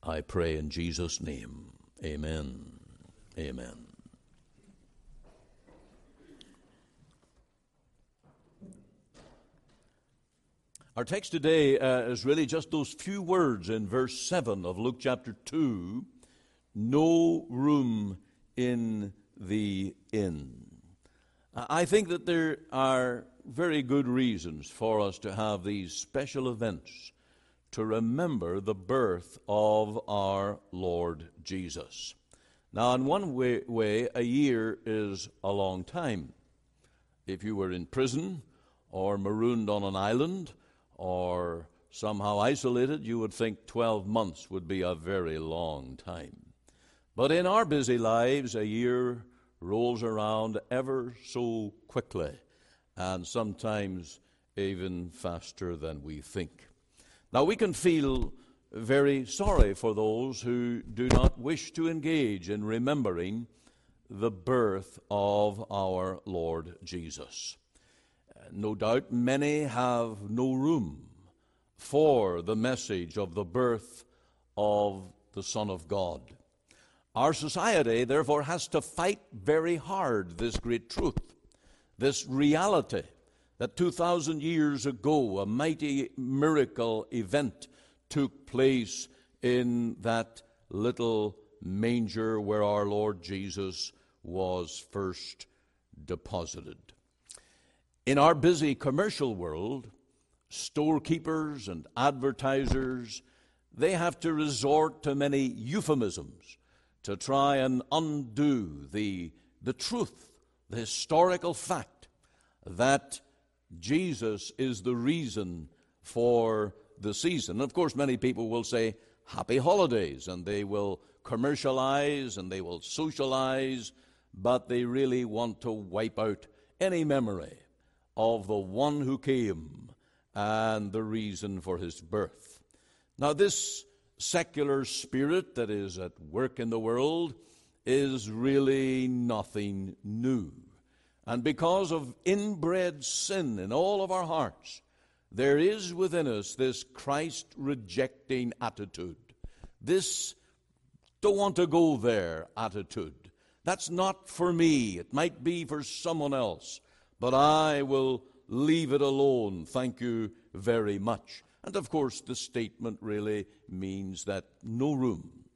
I pray in Jesus' name. Amen. Amen. Our text today is really just those few words in verse 7 of Luke chapter 2, no room in the inn. I think that there are very good reasons for us to have these special events to remember the birth of our Lord Jesus. Now, in one way, a year is a long time. If you were in prison or marooned on an island or somehow isolated, you would think 12 months would be a very long time. But in our busy lives, a year rolls around ever so quickly, and sometimes even faster than we think. Now, we can feel very sorry for those who do not wish to engage in remembering the birth of our Lord Jesus. No doubt many have no room for the message of the birth of the Son of God. Our society, therefore, has to fight very hard this great truth, this reality that 2,000 years ago a mighty miracle event took place in that little manger where our Lord Jesus was first deposited. In our busy commercial world, storekeepers and advertisers, they have to resort to many euphemisms to try and undo the truth, the historical fact that Jesus is the reason for the season. Of course, many people will say, happy holidays, and they will commercialize and they will socialize, but they really want to wipe out any memory of the one who came and the reason for his birth. Now, this secular spirit that is at work in the world is really nothing new. And because of inbred sin in all of our hearts, there is within us this Christ-rejecting attitude, this don't want to go there attitude. That's not for me. It might be for someone else, but I will leave it alone. Thank you very much. And of course, the statement really means that no room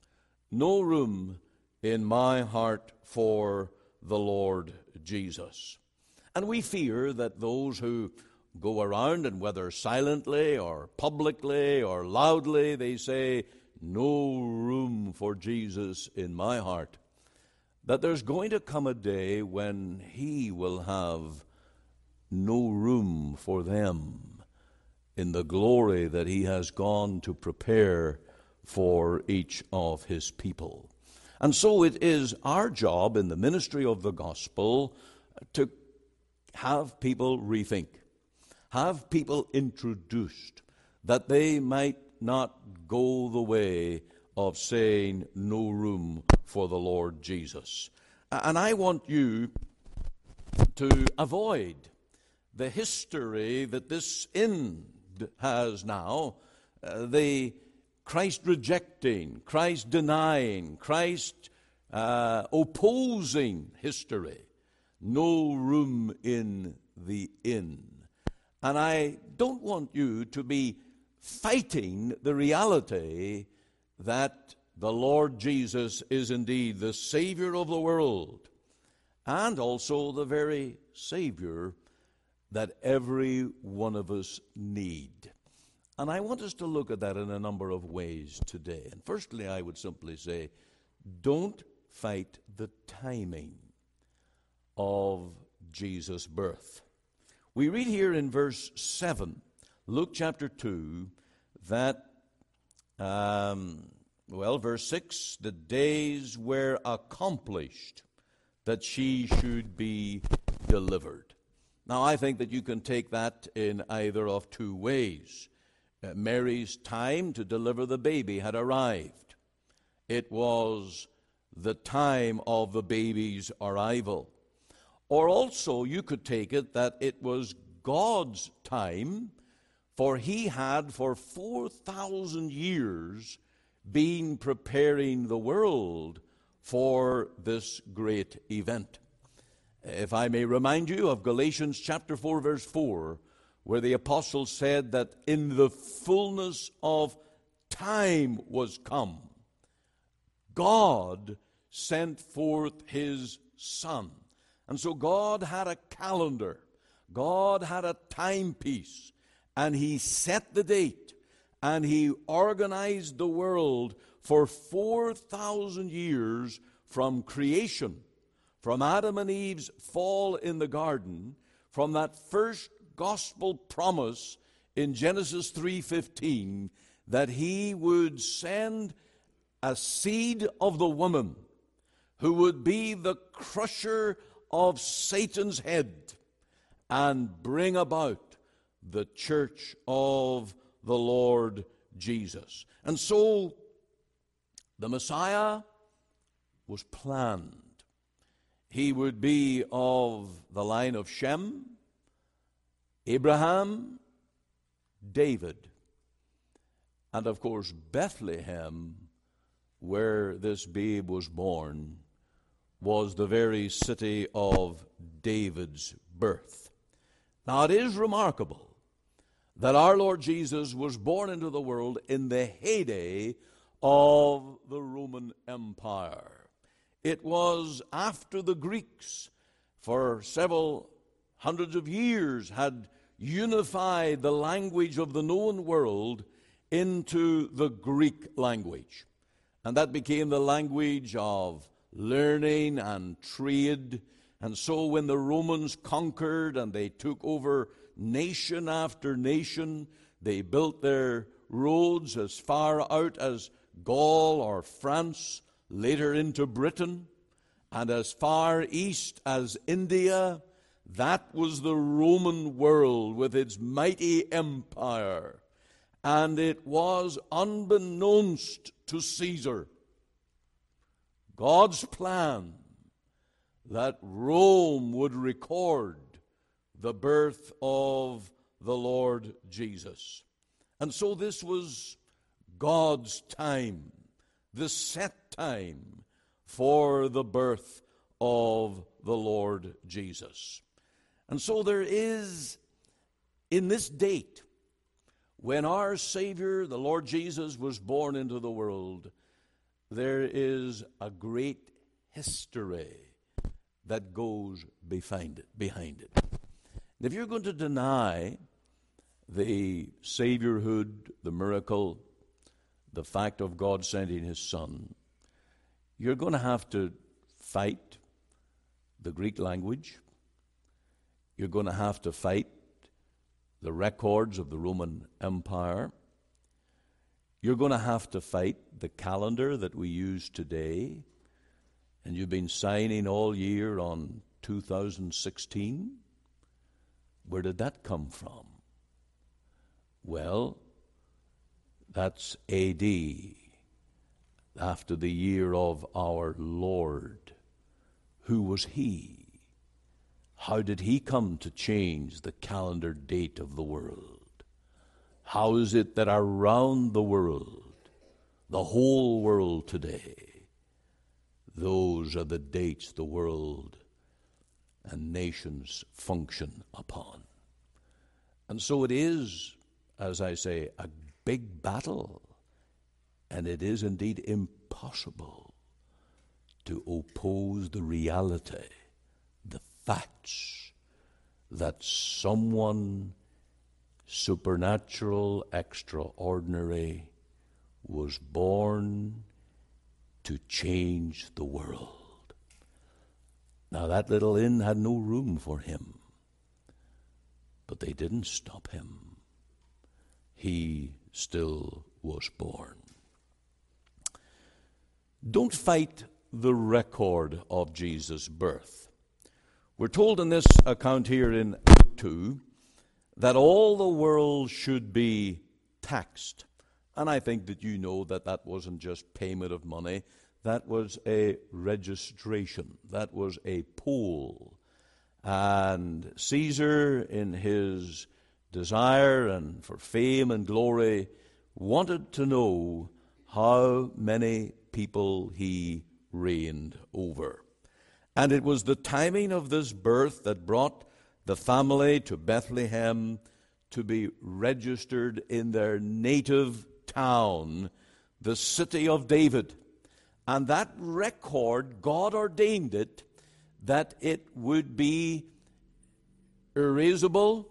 in my heart for the Lord Jesus. And we fear that those who go around and whether silently or publicly or loudly, they say, no room for Jesus in my heart, that there's going to come a day when he will have no room for them in the glory that he has gone to prepare for each of his people. And so it is our job in the ministry of the gospel to have people rethink, have people introduced, that they might not go the way of saying no room for the Lord Jesus. And I want you to avoid the history that this inn has now, the Christ-rejecting, Christ-denying, Christ-opposing history. No room in the inn. And I don't want you to be fighting the reality that the Lord Jesus is indeed the Savior of the world and also the very Savior that every one of us need. And I want us to look at that in a number of ways today. And firstly, I would simply say, don't fight the timing of Jesus' birth. We read here in verse 7, Luke chapter 2, that, verse 6, the days were accomplished that she should be delivered. Now, I think that you can take that in either of two ways. Mary's time to deliver the baby had arrived. It was the time of the baby's arrival. Or also, you could take it that it was God's time, for he had for 4,000 years been preparing the world for this great event. If I may remind you of Galatians chapter 4, verse 4, where the apostle said that in the fullness of time was come, God sent forth his Son. And so God had a calendar. God had a timepiece. And he set the date. And he organized the world for 4,000 years from creation, from Adam and Eve's fall in the garden, from that first gospel promise in Genesis 3:15 that he would send a seed of the woman who would be the crusher of Satan's head and bring about the church of the Lord Jesus. And so the Messiah was planned. He would be of the line of Shem, Abraham, David, and of course Bethlehem, where this babe was born, was the very city of David's birth. Now it is remarkable that our Lord Jesus was born into the world in the heyday of the Roman Empire. It was after the Greeks, for several hundreds of years, had unified the language of the known world into the Greek language. And that became the language of learning and trade. And so when the Romans conquered and they took over nation after nation, they built their roads as far out as Gaul or France, later into Britain, and as far east as India. That was the Roman world with its mighty empire. And it was unbeknownst to Caesar, God's plan, that Rome would record the birth of the Lord Jesus. And so this was God's time, the set time for the birth of the Lord Jesus. And so there is, in this date, when our Savior, the Lord Jesus, was born into the world, there is a great history that goes behind it. And if you're going to deny the Saviorhood, the miracle, the fact of God sending his Son, you're going to have to fight the Greek language. You're going to have to fight the records of the Roman Empire. You're going to have to fight the calendar that we use today. And you've been signing all year on 2016. Where did that come from? Well, that's AD, after the year of our Lord. Who was he? How did he come to change the calendar date of the world? How is it that around the world, the whole world today, those are the dates the world and nations function upon? And so it is, as I say, a big battle, and it is indeed impossible to oppose the reality, the facts, that someone supernatural, extraordinary, was born to change the world. Now that little inn had no room for him, but they didn't stop him. He still was born. Don't fight the record of Jesus' birth. We're told in this account here in Luke 2 that all the world should be taxed. And I think that you know that that wasn't just payment of money. That was a registration. That was a poll. And Caesar, in his desire and for fame and glory, wanted to know how many people he reigned over. And it was the timing of this birth that brought the family to Bethlehem to be registered in their native town, the city of David. And that record, God ordained it, that it would be erasable,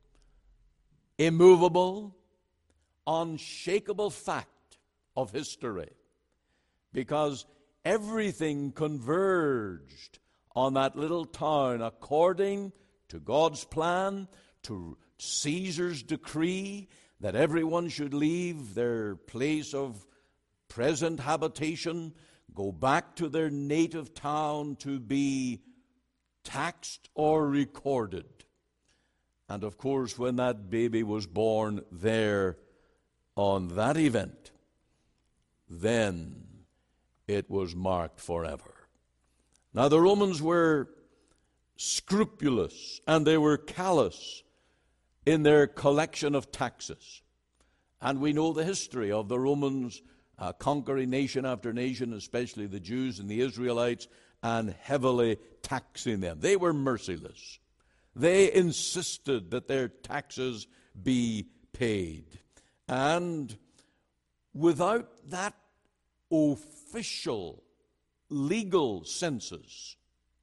immovable, unshakable fact of history, because everything converged on that little town according to God's plan, to Caesar's decree that everyone should leave their place of present habitation, go back to their native town to be taxed or recorded. And of course, when that baby was born there on that event, then it was marked forever. Now, the Romans were scrupulous and they were callous in their collection of taxes. And we know the history of the Romans conquering nation after nation, especially the Jews and the Israelites, and heavily taxing them. They were merciless. They insisted that their taxes be paid. And without that official legal census,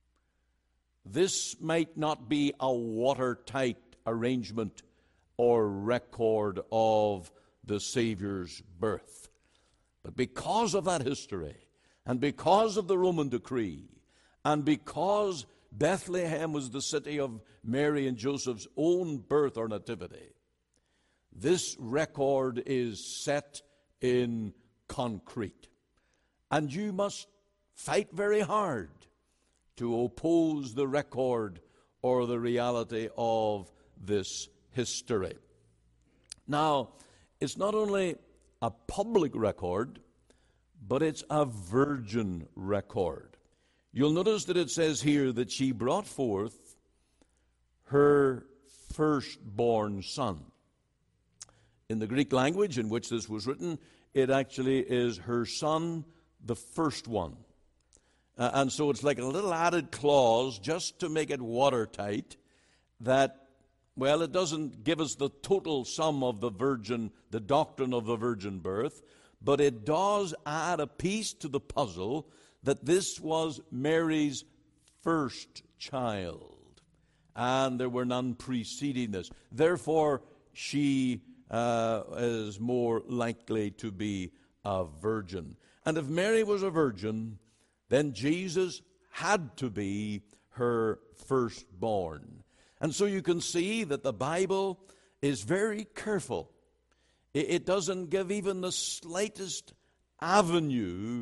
this might not be a watertight arrangement or record of the Savior's birth. But because of that history, and because of the Roman decree, and because Bethlehem was the city of Mary and Joseph's own birth or nativity, this record is set in concrete. And you must fight very hard to oppose the record or the reality of this history. Now, it's not only a public record, but it's a virgin record. You'll notice that it says here that she brought forth her firstborn son. In the Greek language in which this was written, it actually is her son, the first one. And so it's like a little added clause just to make it watertight that, well, it doesn't give us the total sum of the doctrine of the virgin birth, but it does add a piece to the puzzle that this was Mary's first child, and there were none preceding this. Therefore, she is more likely to be a virgin. And if Mary was a virgin, then Jesus had to be her firstborn. And so you can see that the Bible is very careful. It doesn't give even the slightest avenue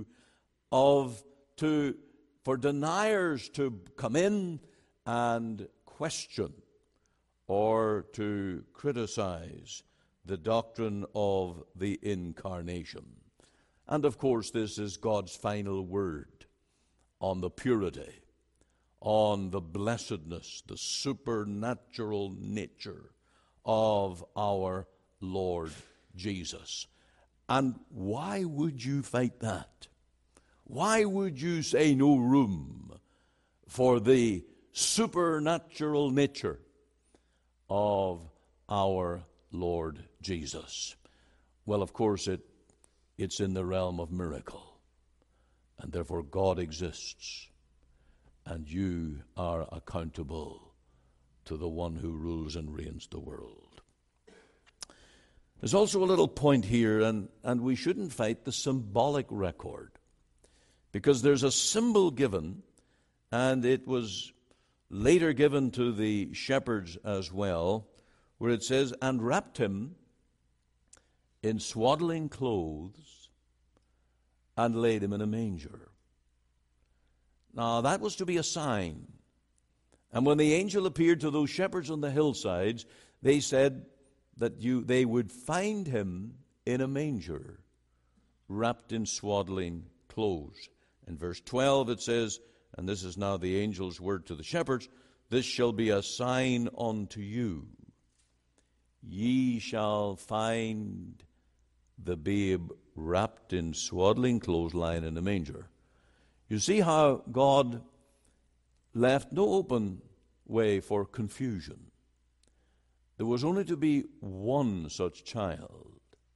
for deniers to come in and question or to criticize the doctrine of the incarnation. And of course, this is God's final word on the purity, on the blessedness, the supernatural nature of our Lord Jesus. And why would you fight that? Why would you say no room for the supernatural nature of our Lord Jesus? Well, of course, it's in the realm of miracle. And therefore God exists. And you are accountable to the one who rules and reigns the world. There's also a little point here, and we shouldn't fight the symbolic record. Because there's a symbol given, and it was later given to the shepherds as well, where it says, and wrapped him in swaddling clothes and laid him in a manger. Now, that was to be a sign. And when the angel appeared to those shepherds on the hillsides, they said that they would find him in a manger, wrapped in swaddling clothes. In verse 12 it says, and this is now the angel's word to the shepherds, this shall be a sign unto you. Ye shall find the babe wrapped in swaddling clothes, lying in a manger. You see how God left no open way for confusion. There was only to be one such child,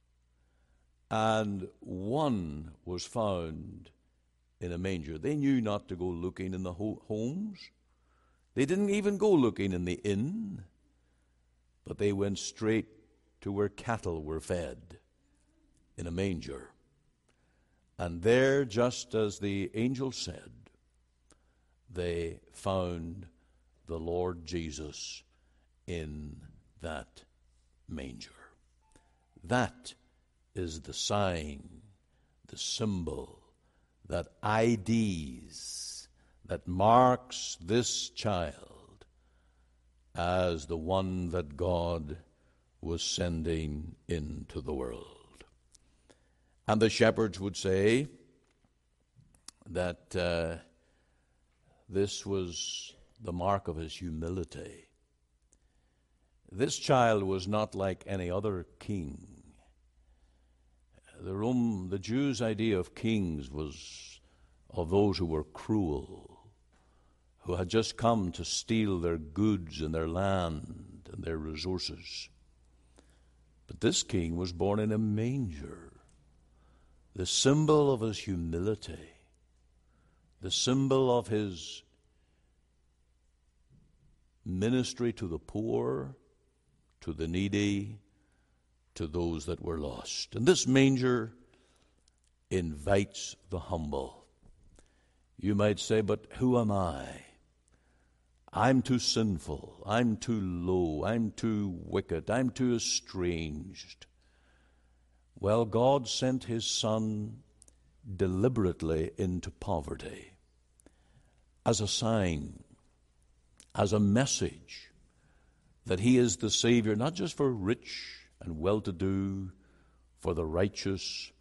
and one was found in a manger. They knew not to go looking in the homes. They didn't even go looking in the inn, but they went straight to where cattle were fed, in a manger. And there, just as the angel said, they found the Lord Jesus in that manger. That is the sign, the symbol, that IDs, that marks this child as the one that God was sending into the world. And the shepherds would say that this was the mark of his humility. This child was not like any other king. The Jews' idea of kings was of those who were cruel, who had just come to steal their goods and their land and their resources. But this king was born in a manger, the symbol of his humility, the symbol of his ministry to the poor, to the needy, to those that were lost. And this manger invites the humble. You might say, but who am I? I'm too sinful. I'm too low. I'm too wicked. I'm too estranged. Well, God sent his Son deliberately into poverty as a sign, as a message that he is the Savior, not just for rich and well-to-do, for the righteous,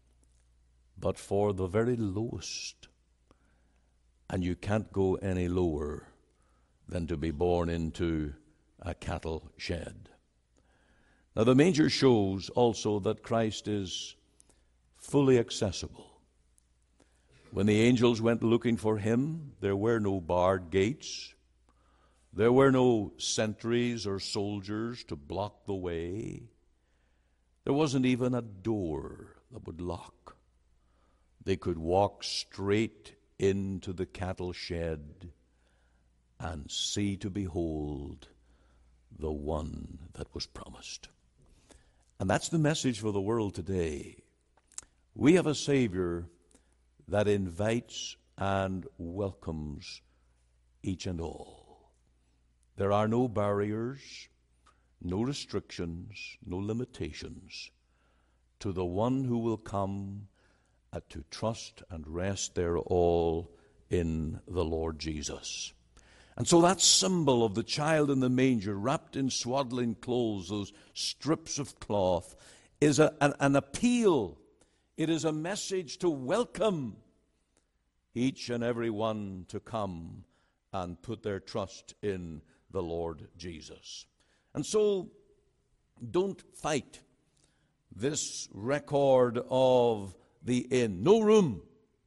but for the very lowest. And you can't go any lower than to be born into a cattle shed. Now, the manger shows also that Christ is fully accessible. When the angels went looking for him, there were no barred gates. There were no sentries or soldiers to block the way. There wasn't even a door that would lock. They could walk straight into the cattle shed and see to behold the one that was promised. And that's the message for the world today. We have a Savior that invites and welcomes each and all. There are no barriers, no restrictions, no limitations to the one who will come to trust and rest their all in the Lord Jesus. And so that symbol of the child in the manger, wrapped in swaddling clothes, those strips of cloth, is an appeal. It is a message to welcome each and every one to come and put their trust in the Lord Jesus. And so, don't fight this record of the inn. No room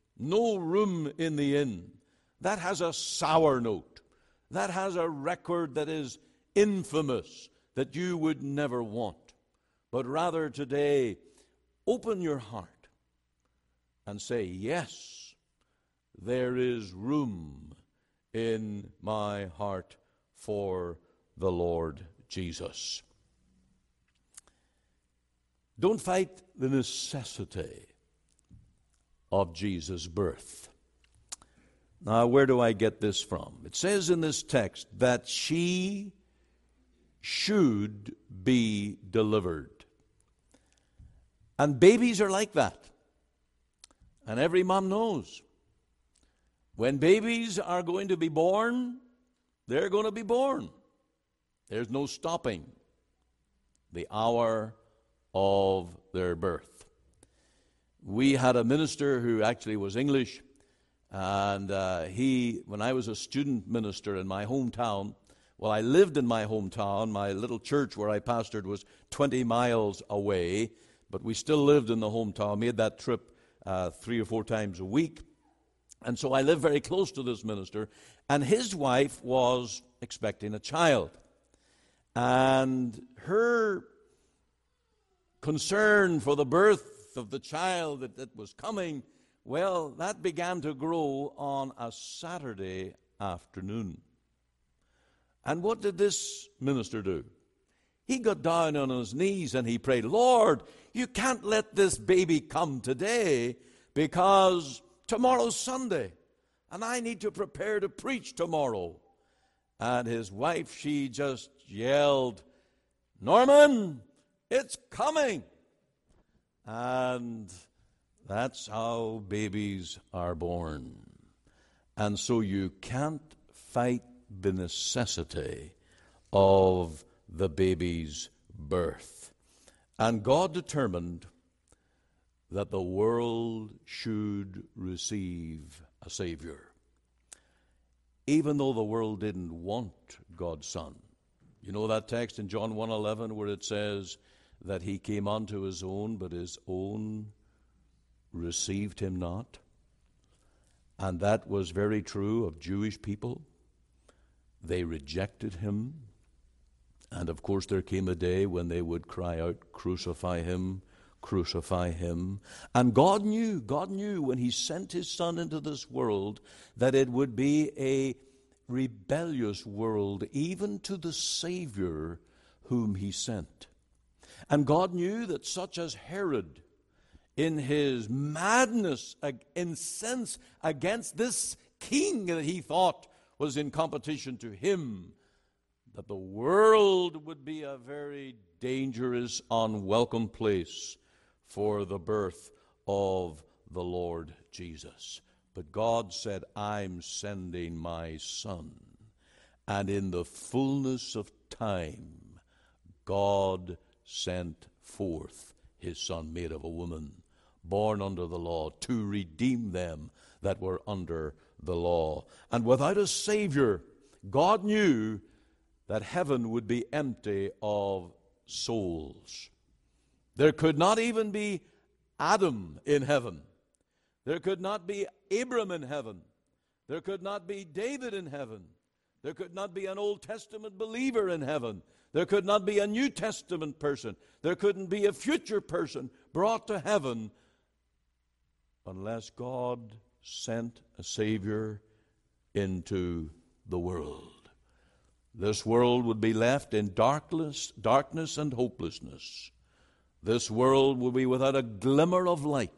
in the inn. That has a sour note. That has a record that is infamous, that you would never want. But rather today, open your heart and say, yes, there is room in my heart for the Lord Jesus. Don't fight the necessity of Jesus' birth. Now, where do I get this from? It says in this text that she should be delivered. And babies are like that. And every mom knows. When babies are going to be born, they're going to be born. There's no stopping the hour of their birth. We had a minister who actually was English, and when I was a student minister in my hometown, well, I lived in my hometown. My little church where I pastored was 20 miles away, but we still lived in the hometown. I made that trip 3 or 4 times a week. And so I lived very close to this minister, and his wife was expecting a child. And her concern for the birth of the child that was coming, well, that began to grow on a Saturday afternoon. And what did this minister do? He got down on his knees and he prayed, Lord, you can't let this baby come today because tomorrow's Sunday, and I need to prepare to preach tomorrow. And his wife, she just yelled, Norman, it's coming. And that's how babies are born. And so you can't fight the necessity of the baby's birth. And God determined that the world should receive a Savior, even though the world didn't want God's Son. You know that text in John 1:11 where it says that he came unto his own, but his own received him not? And that was very true of Jewish people. They rejected him. And of course there came a day when they would cry out, crucify him, crucify him. And God knew when he sent his Son into this world that it would be a rebellious world, even to the Savior whom he sent. And God knew that such as Herod, in his madness, incensed against this king that he thought was in competition to him, that the world would be a very dangerous, unwelcome place for the birth of the Lord Jesus. But God said, I'm sending my Son. And in the fullness of time, God sent forth his Son, made of a woman, born under the law, to redeem them that were under the law. And without a Savior, God knew that heaven would be empty of souls. There could not even be Adam in heaven. There could not be Abram in heaven. There could not be David in heaven. There could not be an Old Testament believer in heaven. There could not be a New Testament person. There couldn't be a future person brought to heaven unless God sent a Savior into the world. This world would be left in darkness and hopelessness. This world would be without a glimmer of light.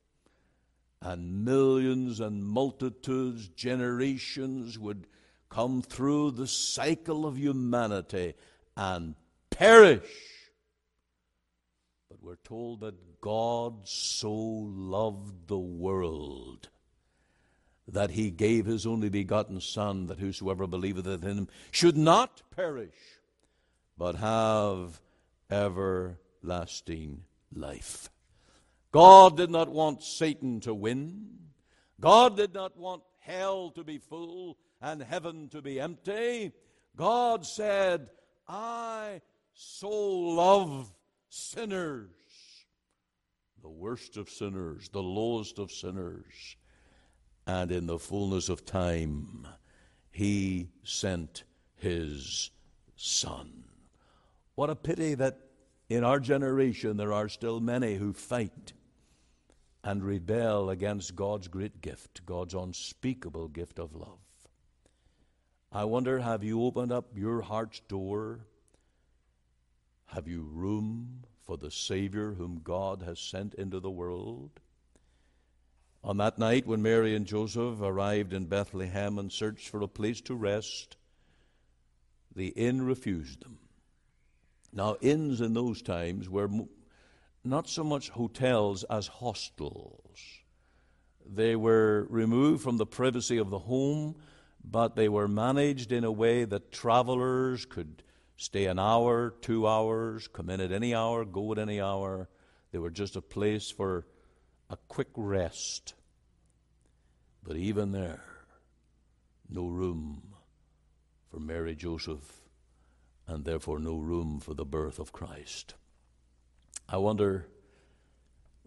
And millions and multitudes, generations would come through the cycle of humanity and perish. But we're told that God so loved the world that he gave his only begotten Son, that whosoever believeth in him should not perish, but have everlasting life. God did not want Satan to win. God did not want hell to be full and heaven to be empty. God said, I so love sinners, the worst of sinners, the lowest of sinners. And in the fullness of time, he sent his Son. What a pity that in our generation there are still many who fight and rebel against God's great gift, God's unspeakable gift of love. I wonder, have you opened up your heart's door? Have you room for the Savior whom God has sent into the world? On that night when Mary and Joseph arrived in Bethlehem and searched for a place to rest, the inn refused them. Now, inns in those times were not so much hotels as hostels. They were removed from the privacy of the home, but they were managed in a way that travelers could stay an hour, 2 hours, come in at any hour, go at any hour. They were just a place for a quick rest. But even there, no room for Mary, Joseph, and therefore no room for the birth of Christ. I wonder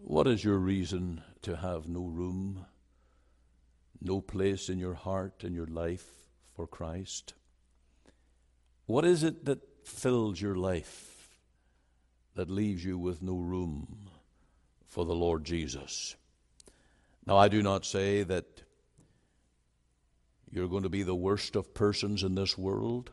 What is your reason to have no room, no place in your heart and your life for Christ? What is it that fills your life that leaves you with no room for the Lord Jesus? Now, I do not say that you're going to be the worst of persons in this world.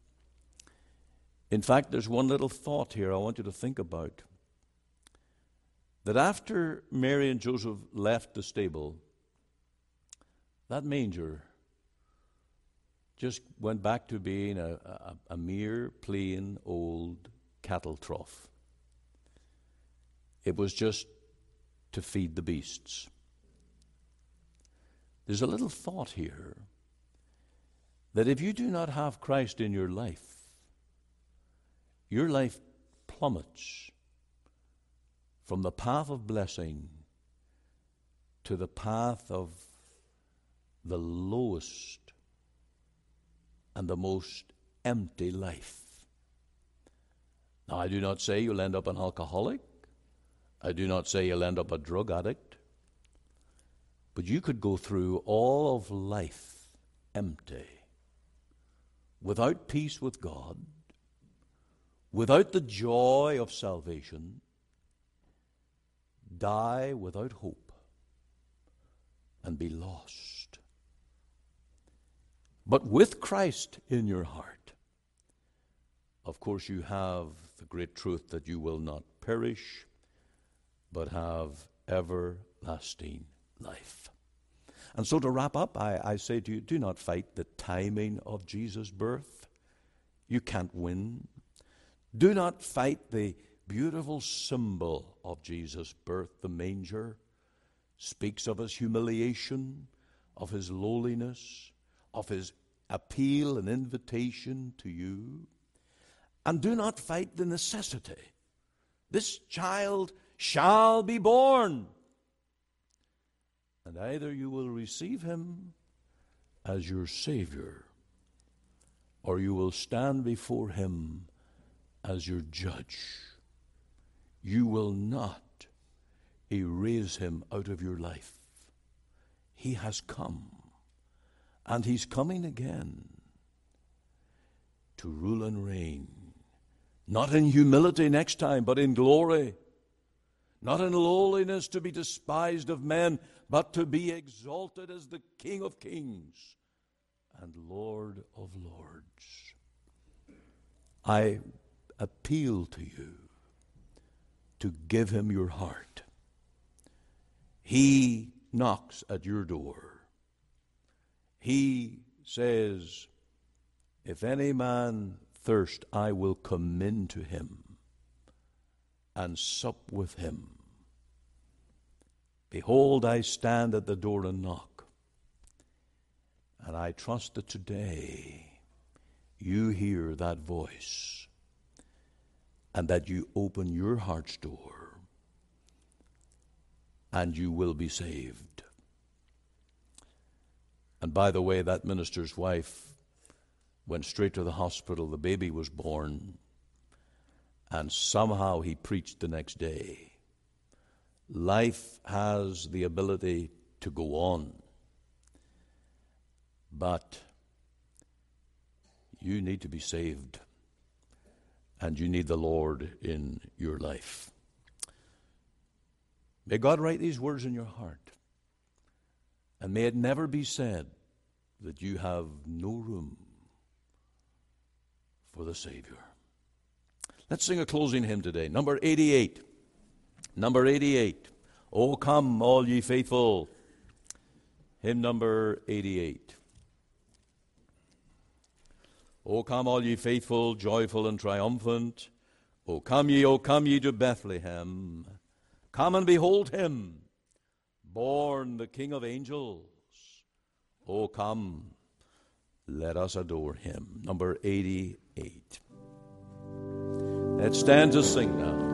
In fact, there's one little thought here I want you to think about. That after Mary and Joseph left the stable, that manger just went back to being a mere plain old cattle trough. It was just to feed the beasts. There's a little thought here that if you do not have Christ in your life plummets from the path of blessing to the path of the lowest and the most empty life. Now, I do not say you'll end up an alcoholic. I do not say you'll end up a drug addict. But you could go through all of life empty, without peace with God, without the joy of salvation, die without hope, and be lost. But with Christ in your heart, of course, you have the great truth that you will not perish, but have everlasting life. And so to wrap up, I say to you, do not fight the timing of Jesus' birth. You can't win. Do not fight the beautiful symbol of Jesus' birth, the manger. Speaks of his humiliation, of his lowliness, of his appeal and invitation to you. And do not fight the necessity. This child shall be born. And either you will receive him as your Savior, or you will stand before him as your judge. You will not erase him out of your life. He has come, and he's coming again to rule and reign, not in humility next time, but in glory, not in lowliness to be despised of men, but to be exalted as the King of kings and Lord of lords. I appeal to you to give him your heart. He knocks at your door. He says, if any man thirst, I will come in to him and sup with him. Behold, I stand at the door and knock. And I trust that today you hear that voice and that you open your heart's door and you will be saved. And by the way, that minister's wife went straight to the hospital. The baby was born, and somehow he preached the next day. Life has the ability to go on, but you need to be saved, and you need the Lord in your life. May God write these words in your heart, and may it never be said that you have no room for the Savior. Let's sing a closing hymn today, number 88. Number 88. O come, all ye faithful. Hymn number 88. O come, all ye faithful, joyful and triumphant. O come ye to Bethlehem. Come and behold him, born the King of angels. O come, let us adore him. Number 88. Let's stand to sing now.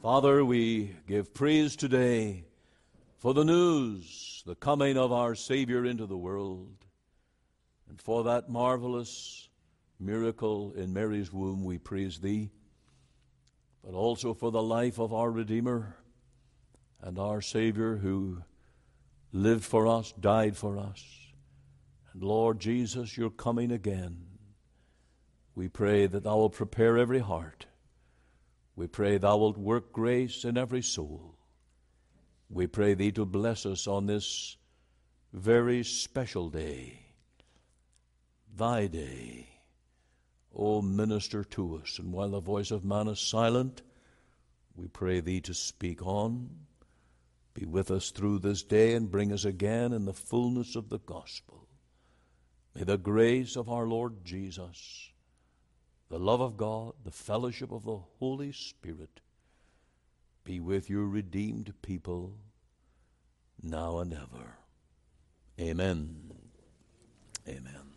Father, we give praise today for the news, the coming of our Savior into the world, and for that marvelous miracle in Mary's womb. We praise Thee, but also for the life of our Redeemer and our Savior, who lived for us, died for us. And Lord Jesus, You're coming again. We pray that Thou wilt prepare every heart. We pray Thou wilt work grace in every soul. We pray Thee to bless us on this very special day, Thy day. O minister to us, and while the voice of man is silent, we pray Thee to speak on. Be with us through this day and bring us again in the fullness of the gospel. May the grace of our Lord Jesus, the love of God, the fellowship of the Holy Spirit be with Your redeemed people now and ever. Amen. Amen.